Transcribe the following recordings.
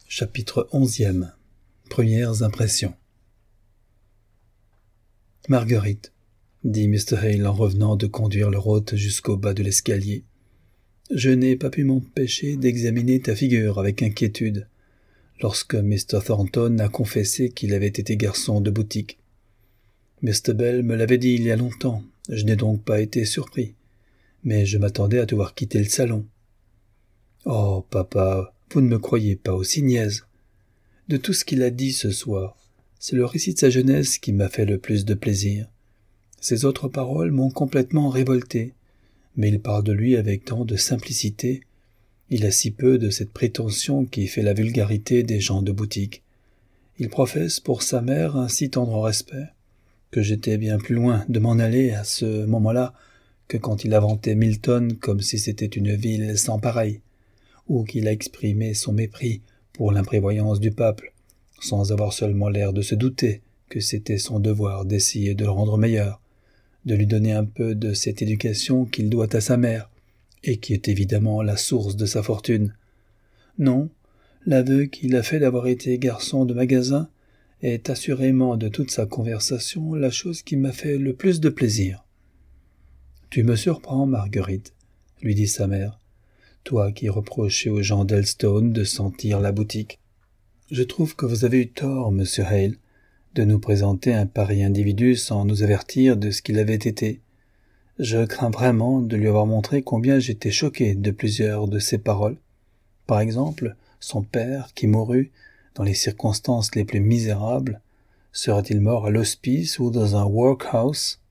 Chapitre 11e. Premières impressions. Marguerite, dit Mr. Hale en revenant de conduire leur hôte jusqu'au bas de l'escalier, je n'ai pas pu m'empêcher d'examiner ta figure avec inquiétude lorsque Mr. Thornton a confessé qu'il avait été garçon de boutique. Mr. Bell me l'avait dit il y a longtemps, je n'ai donc pas été surpris, mais je m'attendais à te voir quitter le salon. Oh, papa, vous ne me croyez pas aussi niaise. De tout ce qu'il a dit ce soir, c'est le récit de sa jeunesse qui m'a fait le plus de plaisir. Ses autres paroles m'ont complètement révolté, mais il parle de lui avec tant de simplicité. Il a si peu de cette prétention qui fait la vulgarité des gens de boutique. Il professe pour sa mère un si tendre respect, que j'étais bien plus loin de m'en aller à ce moment-là que quand il a vanté Milton comme si c'était une ville sans pareil, ou qu'il a exprimé son mépris pour l'imprévoyance du peuple, sans avoir seulement l'air de se douter que c'était son devoir d'essayer de le rendre meilleur, de lui donner un peu de cette éducation qu'il doit à sa mère, et qui est évidemment la source de sa fortune. Non, l'aveu qu'il a fait d'avoir été garçon de magasin est assurément de toute sa conversation la chose qui m'a fait le plus de plaisir. « Tu me surprends, Marguerite, » lui dit sa mère. Toi qui reprochais aux gens d'Elstone de sentir la boutique. Je trouve que vous avez eu tort, monsieur Hale, de nous présenter un pareil individu sans nous avertir de ce qu'il avait été. Je crains vraiment de lui avoir montré combien j'étais choqué de plusieurs de ses paroles. Par exemple, son père, qui mourut dans les circonstances les plus misérables, serait-il mort à l'hospice ou dans un workhouse?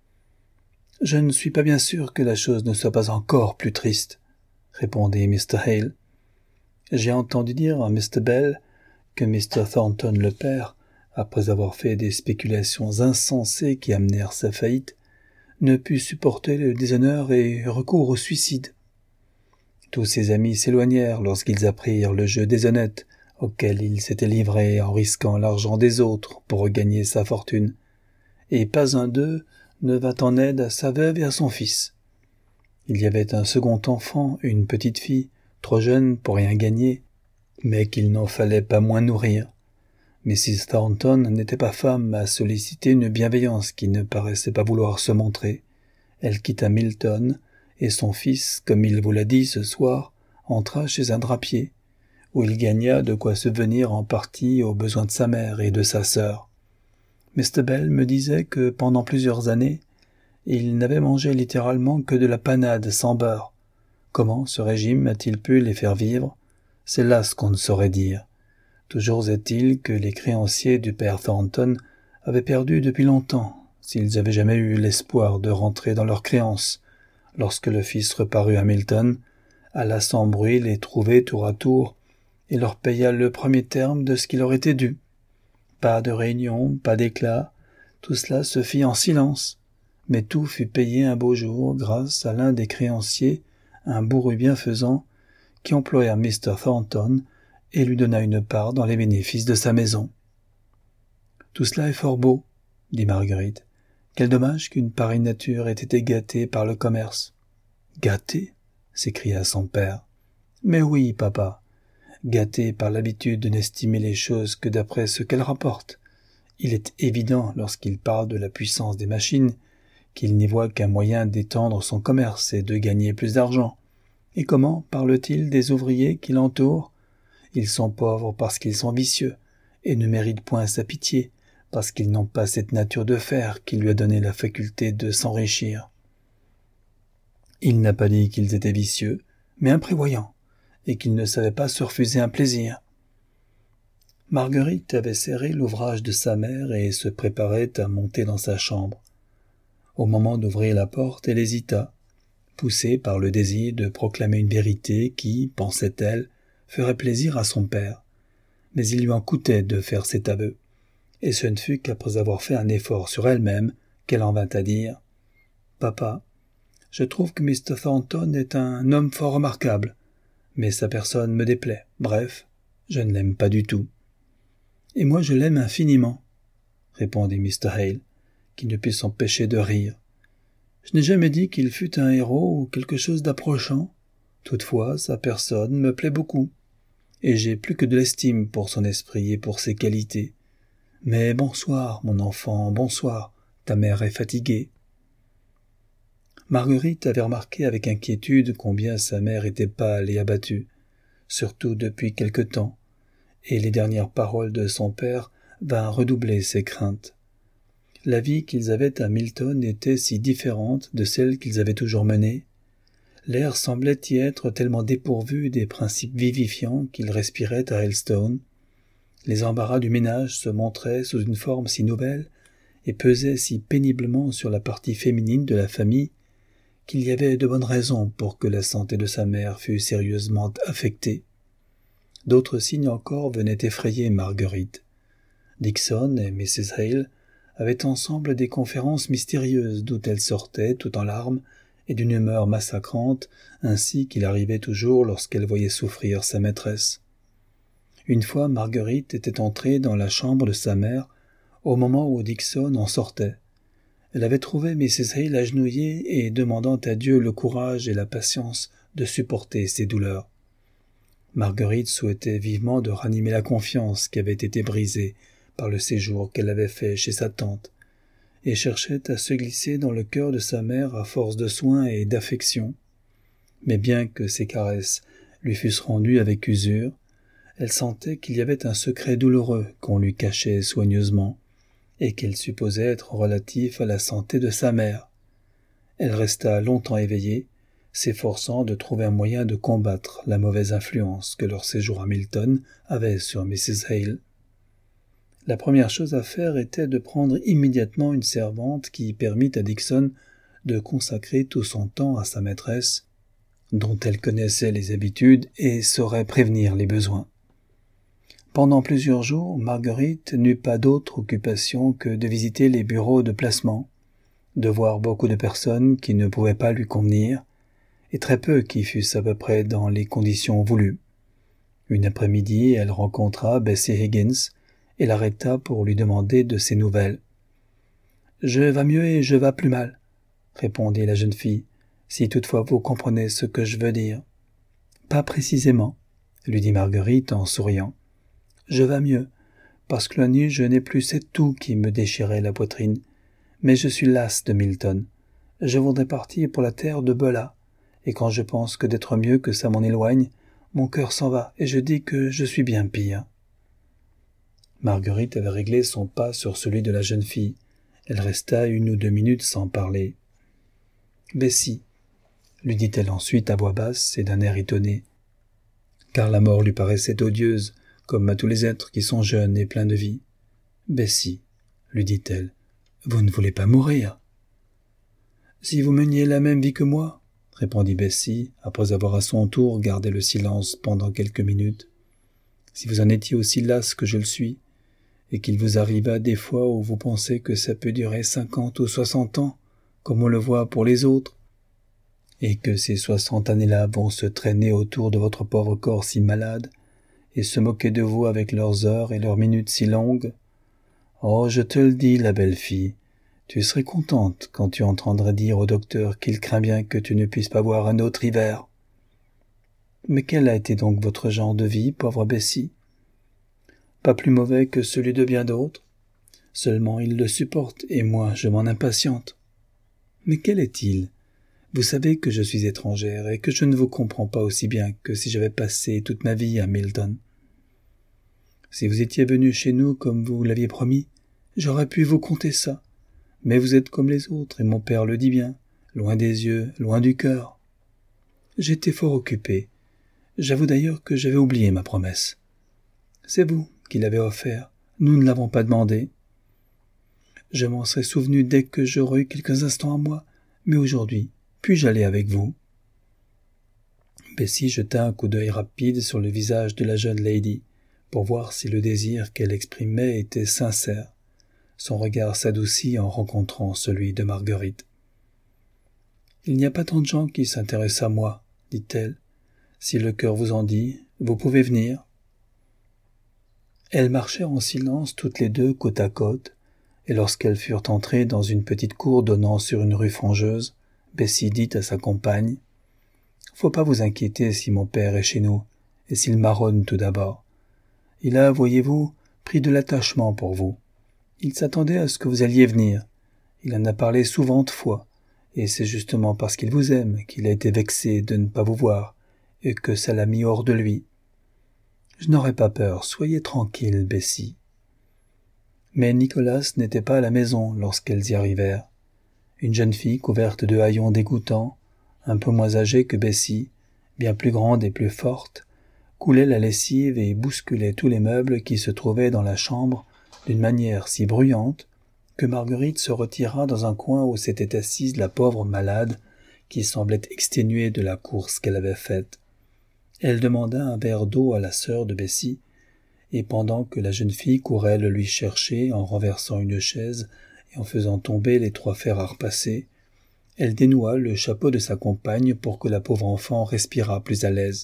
Je ne suis pas bien sûr que la chose ne soit pas encore plus triste, répondit Mr. Hale. J'ai entendu dire à Mr. Bell que Mr. Thornton le père, après avoir fait des spéculations insensées qui amenèrent sa faillite, ne put supporter le déshonneur et recourt au suicide. Tous ses amis s'éloignèrent lorsqu'ils apprirent le jeu déshonnête auquel il s'était livré en risquant l'argent des autres pour regagner sa fortune, et pas un d'eux ne vint en aide à sa veuve et à son fils. Il y avait un second enfant, une petite fille, trop jeune pour rien gagner, mais qu'il n'en fallait pas moins nourrir. Mrs. Thornton n'était pas femme à solliciter une bienveillance qui ne paraissait pas vouloir se montrer. Elle quitta Milton, et son fils, comme il vous l'a dit ce soir, entra chez un drapier, où il gagna de quoi subvenir en partie aux besoins de sa mère et de sa sœur. Mr. Bell me disait que pendant plusieurs années, il n'avait mangé littéralement que de la panade sans beurre. Comment ce régime a-t-il pu les faire vivre? C'est là ce qu'on ne saurait dire. Toujours est-il que les créanciers du père Thornton avaient perdu depuis longtemps, s'ils avaient jamais eu l'espoir de rentrer dans leurs créances, lorsque le fils reparut à Milton, alla sans bruit les trouver tour à tour, et leur paya le premier terme de ce qui leur était dû. Pas de réunion, pas d'éclat, tout cela se fit en silence, mais tout fut payé un beau jour grâce à l'un des créanciers, un bourru bienfaisant, qui employa Mr. Thornton et lui donna une part dans les bénéfices de sa maison. « Tout cela est fort beau, » dit Marguerite. « Quel dommage qu'une pareille nature ait été gâtée par le commerce. »« Gâtée » s'écria son père. « Mais oui, papa, gâtée par l'habitude de n'estimer les choses que d'après ce qu'elles rapportent. Il est évident, lorsqu'il parle de la puissance des machines, qu'il n'y voit qu'un moyen d'étendre son commerce et de gagner plus d'argent. Et comment parle-t-il des ouvriers qui l'entourent? Ils sont pauvres parce qu'ils sont vicieux, et ne méritent point sa pitié, parce qu'ils n'ont pas cette nature de fer qui lui a donné la faculté de s'enrichir. Il n'a pas dit qu'ils étaient vicieux, mais imprévoyants, et qu'ils ne savaient pas se refuser un plaisir. Marguerite avait serré l'ouvrage de sa mère et se préparait à monter dans sa chambre. Au moment d'ouvrir la porte, elle hésita, poussée par le désir de proclamer une vérité qui, pensait-elle, ferait plaisir à son père. Mais il lui en coûtait de faire cet aveu, et ce ne fut qu'après avoir fait un effort sur elle-même qu'elle en vint à dire « Papa, je trouve que Mr. Thornton est un homme fort remarquable, mais sa personne me déplaît. Bref, je ne l'aime pas du tout. »« Et moi je l'aime infiniment, » répondit Mr. Hale, qui ne put s'empêcher de rire. « Je n'ai jamais dit qu'il fût un héros ou quelque chose d'approchant. Toutefois, sa personne me plaît beaucoup. et j'ai plus que de l'estime pour son esprit et pour ses qualités. Mais bonsoir, mon enfant, bonsoir, ta mère est fatiguée. » Marguerite avait remarqué avec inquiétude combien sa mère était pâle et abattue, surtout depuis quelque temps, et les dernières paroles de son père vinrent redoubler ses craintes. La vie qu'ils avaient à Milton était si différente de celle qu'ils avaient toujours menée. L'air semblait y être tellement dépourvu des principes vivifiants qu'ils respiraient à Hellstone. Les embarras du ménage se montraient sous une forme si nouvelle et pesaient si péniblement sur la partie féminine de la famille qu'il y avait de bonnes raisons pour que la santé de sa mère fût sérieusement affectée. D'autres signes encore venaient effrayer Marguerite. Dixon et Mrs. Hale avaient ensemble des conférences mystérieuses d'où elles sortaient tout en larmes et d'une humeur massacrante, ainsi qu'il arrivait toujours lorsqu'elle voyait souffrir sa maîtresse. Une fois Marguerite était entrée dans la chambre de sa mère au moment où Dixon en sortait. Elle avait trouvé Mrs. Hale agenouillée et demandant à Dieu le courage et la patience de supporter ses douleurs. Marguerite souhaitait vivement de ranimer la confiance qui avait été brisée par le séjour qu'elle avait fait chez sa tante, et cherchait à se glisser dans le cœur de sa mère à force de soins et d'affection. Mais bien que ses caresses lui fussent rendues avec usure, elle sentait qu'il y avait un secret douloureux qu'on lui cachait soigneusement, et qu'elle supposait être relatif à la santé de sa mère. Elle resta longtemps éveillée, s'efforçant de trouver un moyen de combattre la mauvaise influence que leur séjour à Milton avait sur Mrs. Hale. La première chose à faire était de prendre immédiatement une servante qui permit à Dixon de consacrer tout son temps à sa maîtresse, dont elle connaissait les habitudes et saurait prévenir les besoins. Pendant plusieurs jours, Marguerite n'eut pas d'autre occupation que de visiter les bureaux de placement, de voir beaucoup de personnes qui ne pouvaient pas lui convenir, et très peu qui fussent à peu près dans les conditions voulues. Une après-midi, elle rencontra Bessie Higgins et l'arrêta pour lui demander de ses nouvelles. « Je vas mieux et je vas plus mal, » répondit la jeune fille, « si toutefois vous comprenez ce que je veux dire. »« Pas précisément, » lui dit Marguerite en souriant. « Je vas mieux, parce que la nuit je n'ai plus cette toux qui me déchirait la poitrine. Mais je suis lasse de Milton. Je voudrais partir pour la terre de Beulah, et quand je pense que d'être mieux que ça m'en éloigne, mon cœur s'en va et je dis que je suis bien pire. » Marguerite avait réglé son pas sur celui de la jeune fille. Elle resta 1 ou 2 minutes sans parler. « Bessie, » lui dit-elle ensuite à voix basse et d'un air étonné, car la mort lui paraissait odieuse, comme à tous les êtres qui sont jeunes et pleins de vie. « Bessie, » lui dit-elle, « vous ne voulez pas mourir. »« Si vous meniez la même vie que moi, » répondit Bessie, après avoir à son tour gardé le silence pendant quelques minutes, « si vous en étiez aussi lasse que je le suis, et qu'il vous arriva des fois où vous pensez que ça peut durer 50 ou 60 ans, comme on le voit pour les autres, et que ces 60 années-là vont se traîner autour de votre pauvre corps si malade, et se moquer de vous avec leurs heures et leurs minutes si longues. Oh, je te le dis, la belle fille, tu serais contente quand tu entendrais dire au docteur qu'il craint bien que tu ne puisses pas voir un autre hiver. Mais quel a été donc votre genre de vie, pauvre Bessie? Pas plus mauvais que celui de bien d'autres. Seulement il le supporte, et moi je m'en impatiente. Mais quel est-il? Vous savez que je suis étrangère et que je ne vous comprends pas aussi bien que si j'avais passé toute ma vie à Milton. Si vous étiez venu chez nous comme vous l'aviez promis, j'aurais pu vous conter ça. Mais vous êtes comme les autres, et mon père le dit bien, loin des yeux, loin du cœur. J'étais fort occupé. J'avoue d'ailleurs que j'avais oublié ma promesse. C'est vous qui l'avez offert, nous ne l'avons pas demandé. Je m'en serais souvenu dès que j'aurais eu quelques instants à moi, mais aujourd'hui, puis-je aller avec vous? Bessie jeta un coup d'œil rapide sur le visage de la jeune lady, pour voir si le désir qu'elle exprimait était sincère. Son regard s'adoucit en rencontrant celui de Marguerite. « Il n'y a pas tant de gens qui s'intéressent à moi, » dit-elle. « Si le cœur vous en dit, vous pouvez venir. » Elles marchèrent en silence toutes les deux côte à côte, et lorsqu'elles furent entrées dans une petite cour donnant sur une rue fangeuse, Bessie dit à sa compagne « Faut pas vous inquiéter si mon père est chez nous, et s'il marronne tout d'abord. Il a, voyez-vous, pris de l'attachement pour vous. Il s'attendait à ce que vous alliez venir. Il en a parlé souvent de fois, et c'est justement parce qu'il vous aime qu'il a été vexé de ne pas vous voir, et que ça l'a mis hors de lui. Je n'aurais pas peur, soyez tranquille, Bessie. Mais Nicolas n'était pas à la maison lorsqu'elles y arrivèrent. Une jeune fille couverte de haillons dégoûtants, un peu moins âgée que Bessie, bien plus grande et plus forte, coulait la lessive et bousculait tous les meubles qui se trouvaient dans la chambre d'une manière si bruyante que Marguerite se retira dans un coin où s'était assise la pauvre malade qui semblait exténuée de la course qu'elle avait faite. Elle demanda un verre d'eau à la sœur de Bessie, et pendant que la jeune fille courait le lui chercher en renversant une chaise et en faisant tomber les 3 fers à repasser, elle dénoua le chapeau de sa compagne pour que la pauvre enfant respirât plus à l'aise.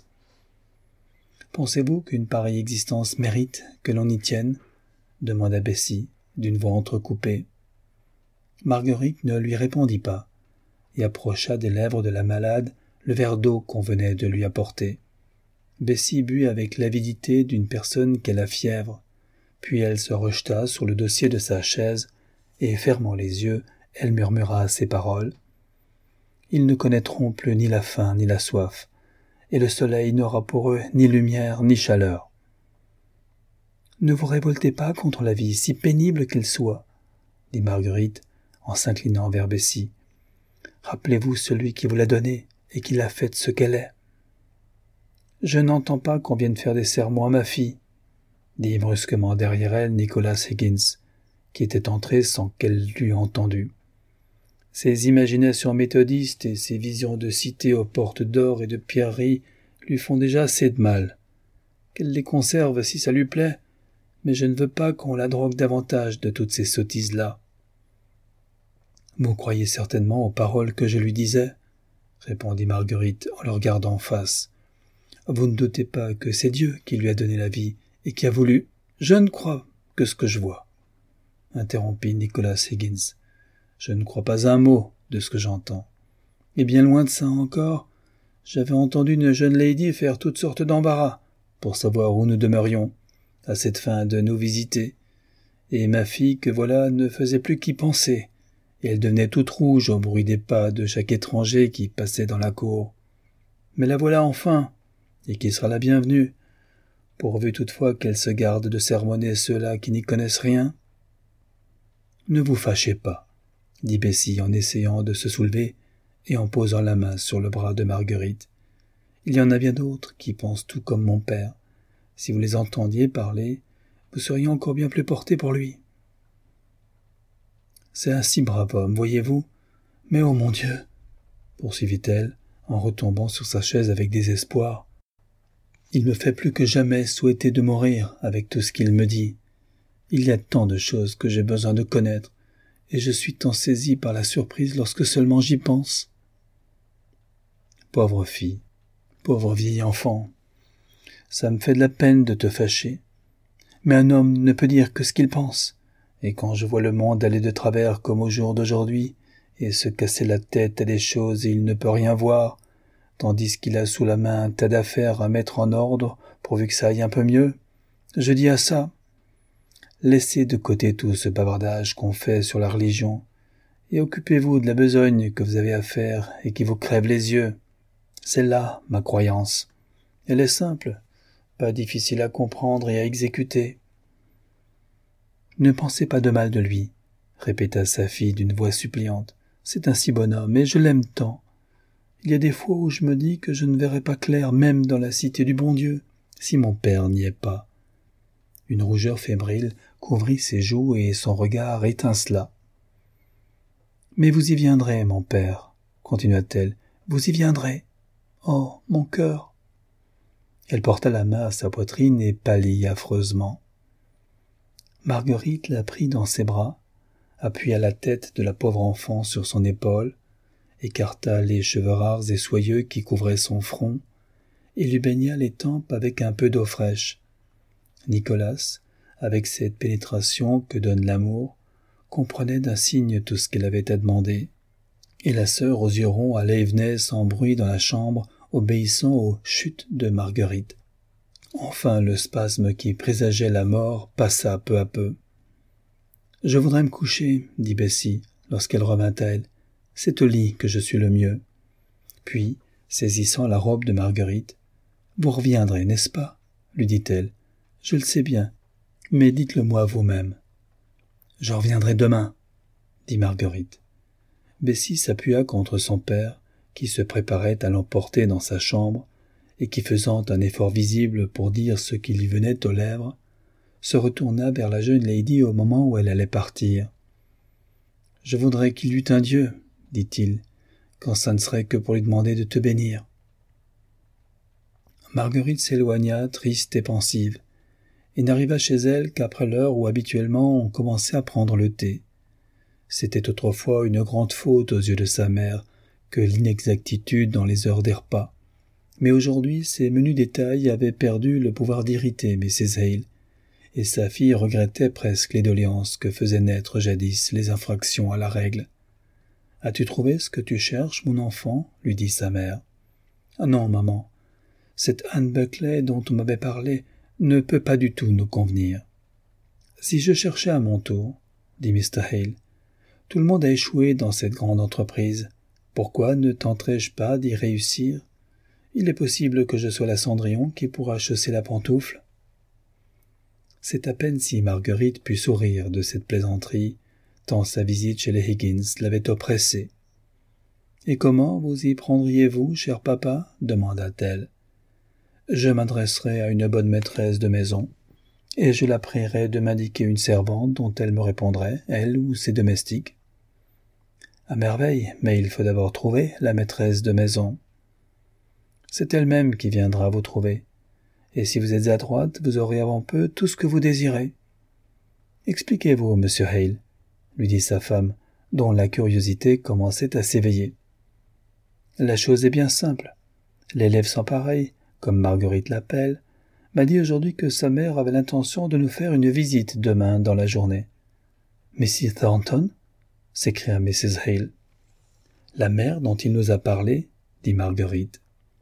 « Pensez-vous qu'une pareille existence mérite que l'on y tienne ?» demanda Bessie, d'une voix entrecoupée. Marguerite ne lui répondit pas, et approcha des lèvres de la malade le verre d'eau qu'on venait de lui apporter. Bessie but avec l'avidité d'une personne qui a la fièvre, puis elle se rejeta sur le dossier de sa chaise, et fermant les yeux, elle murmura ces paroles. « Ils ne connaîtront plus ni la faim ni la soif, et le soleil n'aura pour eux ni lumière ni chaleur. » « Ne vous révoltez pas contre la vie, si pénible qu'elle soit, » dit Marguerite, en s'inclinant vers Bessie. « Rappelez-vous celui qui vous l'a donnée et qui l'a faite ce qu'elle est. »« Je n'entends pas qu'on vienne faire des sermons à ma fille, » dit brusquement derrière elle Nicholas Higgins, qui était entré sans qu'elle l'eût entendu. Ses imaginations méthodistes et ses visions de cité aux portes d'or et de pierreries lui font déjà assez de mal. Qu'elle les conserve si ça lui plaît, mais je ne veux pas qu'on la drogue davantage de toutes ces sottises-là. « Vous croyez certainement aux paroles que je lui disais, » répondit Marguerite en le regardant en face. « Vous ne doutez pas que c'est Dieu qui lui a donné la vie et qui a voulu... »« Je ne crois que ce que je vois, » interrompit Nicholas Higgins. « Je ne crois pas un mot de ce que j'entends. Et bien loin de ça encore, j'avais entendu une jeune lady faire toutes sortes d'embarras pour savoir où nous demeurions, à cette fin de nous visiter, et ma fille que voilà ne faisait plus qu'y penser, et elle devenait toute rouge au bruit des pas de chaque étranger qui passait dans la cour. Mais la voilà enfin, et qui sera la bienvenue, pourvu toutefois qu'elle se garde de sermonner ceux-là qui n'y connaissent rien. »« Ne vous fâchez pas, » dit Bessie en essayant de se soulever et en posant la main sur le bras de Marguerite. « Il y en a bien d'autres qui pensent tout comme mon père. Si vous les entendiez parler, vous seriez encore bien plus porté pour lui. »« C'est un si brave homme, voyez-vous. Mais oh mon Dieu !» poursuivit-elle, en retombant sur sa chaise avec désespoir. « Il me fait plus que jamais souhaiter de mourir avec tout ce qu'il me dit. Il y a tant de choses que j'ai besoin de connaître, et je suis tant saisi par la surprise lorsque seulement j'y pense. » Pauvre fille, pauvre vieil enfant, ça me fait de la peine de te fâcher. Mais un homme ne peut dire que ce qu'il pense, et quand je vois le monde aller de travers comme au jour d'aujourd'hui, et se casser la tête à des choses et il ne peut rien voir, tandis qu'il a sous la main un tas d'affaires à mettre en ordre pourvu que ça aille un peu mieux, je dis à ça, laissez de côté tout ce bavardage qu'on fait sur la religion, et occupez-vous de la besogne que vous avez à faire et qui vous crève les yeux. C'est là ma croyance. Elle est simple, pas difficile à comprendre et à exécuter. « Ne pensez pas de mal de lui, » répéta sa fille d'une voix suppliante. « C'est un si bon homme, et je l'aime tant. Il y a des fois où je me dis que je ne verrai pas clair même dans la cité du bon Dieu, si mon père n'y est pas. » Une rougeur fébrile couvrit ses joues et son regard étincela. « Mais vous y viendrez, mon père, » continua-t-elle, « vous y viendrez. Oh, mon cœur !» Elle porta la main à sa poitrine et pâlit affreusement. Marguerite la prit dans ses bras, appuya la tête de la pauvre enfant sur son épaule, écarta les cheveux rares et soyeux qui couvraient son front, et lui baigna les tempes avec un peu d'eau fraîche. Nicolas, avec cette pénétration que donne l'amour, comprenait d'un signe tout ce qu'elle avait à demander, et la sœur aux yeux ronds allait et venait sans bruit dans la chambre, obéissant aux chutes de Marguerite. Enfin, le spasme qui présageait la mort passa peu à peu. « Je voudrais me coucher, » dit Bessie, lorsqu'elle revint à elle. « C'est au lit que je suis le mieux. » Puis, saisissant la robe de Marguerite, « Vous reviendrez, n'est-ce pas ?» lui dit-elle. « Je le sais bien, mais dites-le-moi vous-même. »« Je reviendrai demain, » dit Marguerite. Bessie s'appuya contre son père, qui se préparait à l'emporter dans sa chambre, et qui, faisant un effort visible pour dire ce qui lui venait aux lèvres, se retourna vers la jeune lady au moment où elle allait partir. « Je voudrais qu'il y eût un Dieu, » dit-il, « quand ça ne serait que pour lui demander de te bénir. » Marguerite s'éloigna, triste et pensive, et n'arriva chez elle qu'après l'heure où habituellement on commençait à prendre le thé. C'était autrefois une grande faute aux yeux de sa mère que l'inexactitude dans les heures des repas. Mais aujourd'hui, ces menus détails avaient perdu le pouvoir d'irriter Mrs. Hale, et sa fille regrettait presque les doléances que faisaient naître jadis les infractions à la règle. « As-tu trouvé ce que tu cherches, mon enfant ?» lui dit sa mère. « Ah non, maman. Cette Anne Buckley dont on m'avait parlé ne peut pas du tout nous convenir. »« Si je cherchais à mon tour, » dit Mr. Hale, « tout le monde a échoué dans cette grande entreprise. Pourquoi ne tenterais-je pas d'y réussir ? Il est possible que je sois la Cendrillon qui pourra chausser la pantoufle. » C'est à peine si Marguerite put sourire de cette plaisanterie, tant sa visite chez les Higgins l'avait oppressée. « Et comment vous y prendriez-vous, cher papa ?» demanda-t-elle. « Je m'adresserai à une bonne maîtresse de maison, et je la prierai de m'indiquer une servante dont elle me répondrait, elle ou ses domestiques. »« À merveille, mais il faut d'abord trouver la maîtresse de maison. »« C'est elle-même qui viendra vous trouver. Et si vous êtes adroite, vous aurez avant peu tout ce que vous désirez. »« Expliquez-vous, monsieur Hale, » lui dit sa femme, dont la curiosité commençait à s'éveiller. « La chose est bien simple. L'élève sans pareil, comme Marguerite l'appelle, m'a dit aujourd'hui que sa mère avait l'intention de nous faire une visite demain dans la journée. »« Mrs. Thornton ?» s'écria Mrs. Hale. « La mère dont il nous a parlé, » dit Marguerite.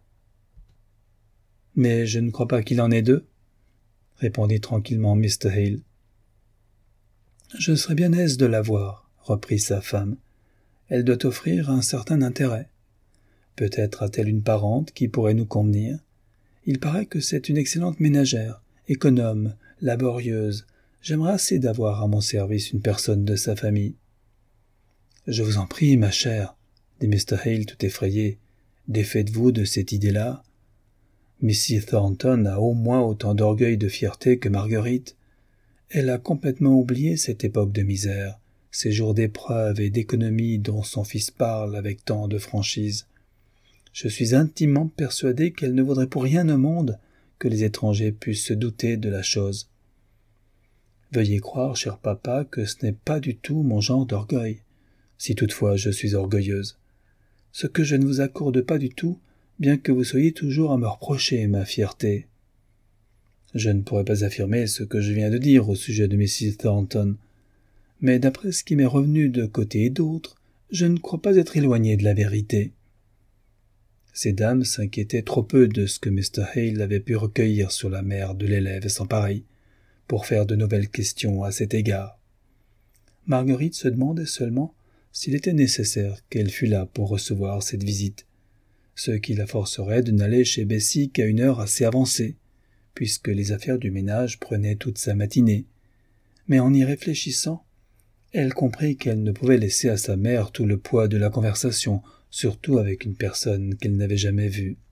« Mais je ne crois pas qu'il en ait deux, » répondit tranquillement Mr. Hale. « Je serais bien aise de la voir, » reprit sa femme. « Elle doit offrir un certain intérêt. Peut-être a-t-elle une parente qui pourrait nous convenir. Il paraît que c'est une excellente ménagère, économe, laborieuse. J'aimerais assez d'avoir à mon service une personne de sa famille. »« Je vous en prie, ma chère, » dit Mr. Hale tout effrayé, « défaites-vous de cette idée-là. Mrs. Thornton a au moins autant d'orgueil et de fierté que Marguerite. Elle a complètement oublié cette époque de misère, ces jours d'épreuve et d'économie dont son fils parle avec tant de franchise. Je suis intimement persuadé qu'elle ne vaudrait pour rien au monde que les étrangers puissent se douter de la chose. Veuillez croire, cher papa, que ce n'est pas du tout mon genre d'orgueil, si toutefois je suis orgueilleuse. Ce que je ne vous accorde pas du tout, bien que vous soyez toujours à me reprocher ma fierté. Je ne pourrais pas affirmer ce que je viens de dire au sujet de Mrs. Thornton, mais d'après ce qui m'est revenu de côté et d'autre, je ne crois pas être éloigné de la vérité. » Ces dames s'inquiétaient trop peu de ce que Mr. Hale avait pu recueillir sur la mère de l'élève sans pareil, pour faire de nouvelles questions à cet égard. Marguerite se demandait seulement s'il était nécessaire qu'elle fût là pour recevoir cette visite, ce qui la forcerait de n'aller chez Bessie qu'à une heure assez avancée, puisque les affaires du ménage prenaient toute sa matinée. Mais en y réfléchissant, elle comprit qu'elle ne pouvait laisser à sa mère tout le poids de la conversation, surtout avec une personne qu'elle n'avait jamais vue.